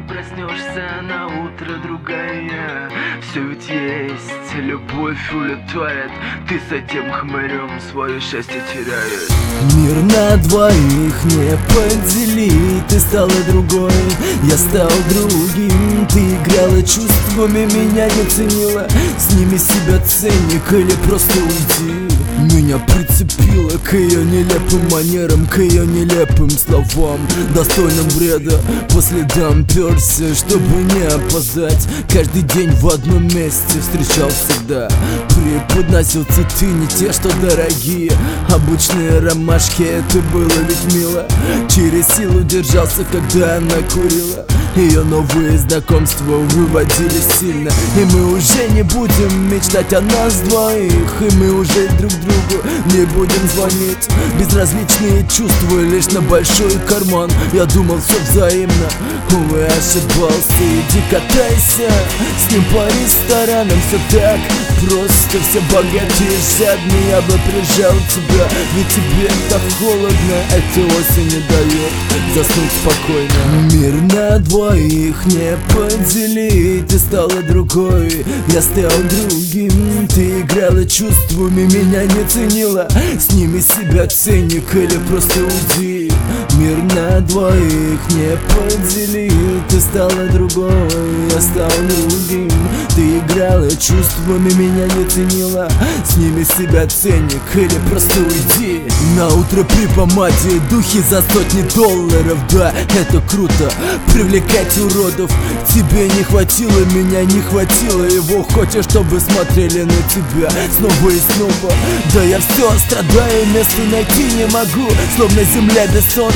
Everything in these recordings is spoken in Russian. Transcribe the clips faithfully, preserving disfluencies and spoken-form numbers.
проснешься на утро другая. Все ведь есть, любовь улетает, ты с этим хмырем свое счастье теряешь. Мир на двоих не поделить, ты стала другой, я стал другим. Ты играла чувствами, меня не ценила, сними с себя ценник или просто уйди. Меня прицепило к ее нелепым манерам, к ее нелепым словам, достойным вреда. По следам перся, чтобы не опоздать. Каждый день в одном месте встречал всегда. Преподносил цветы не те, что дорогие, обычные ромашки, это было ведь мило. Через силу держался, когда она курила. Ее новые знакомства выводили сильно. И мы уже не будем мечтать о нас двоих, и мы уже друг другу не будем звонить. Безразличные чувства лишь на большой карман. Я думал, все взаимно, увы, ошибался. Иди катайся с ним по ресторанам, все так просто. Все богатые жадные, я бы прижал тебя, ведь тебе так холодно, эта осень не дает заснуть спокойно. Мир на двоих не поделить, ты стала другой, я стал другим. Ты играла чувствами, меня не ценила, сними с себя ценник или просто уйди. Мир на двоих не поделить, ты стала другой, я стал другим. Ты играла чувствами, меня не ценила, сними с себя ценник или просто уйди. На утро при помаде духи за сотни долларов, да, это круто, привлекать уродов. Тебе не хватило, меня не хватило его. Хочешь, чтобы смотрели на тебя снова и снова? Да я все страдаю, места найти не могу, словно земля без солнца.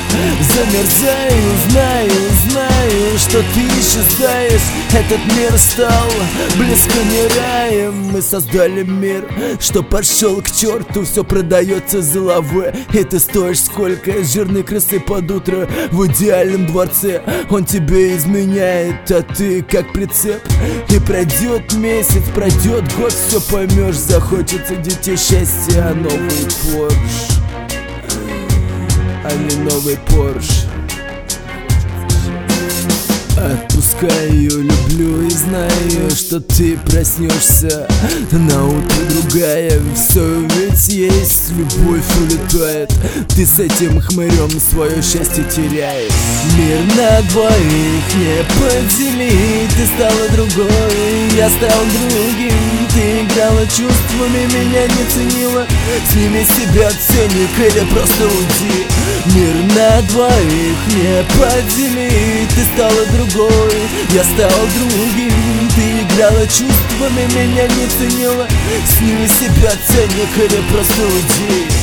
Замерзаю, знаю, знаю, что ты исчезаешь. Этот мир стал близко не раем. Мы создали мир, что пошел к черту. Все продается за лавы, и ты стоишь сколько? Жирной крысы под утро в идеальном дворце. Он тебе изменяет, а ты как прицеп. И пройдет месяц, пройдет год, все поймешь. Захочется детей счастья, а новый Порш, а не новый Порш. Отпускай ее, люблю и знаю, что ты проснешься на утро другая. Все ведь есть, любовь улетает, ты с этим хмырем свое счастье теряешь. Мир на двоих не поделить, ты стала другой, я стал другим. Ты играла чувствами, меня не ценила, сними с себя ценник или просто уйди. Мир на двоих не поделить, ты стала другой, я стал другим. Ты играла чувствами, меня не ценила, сними с себя ценник или просто уйди.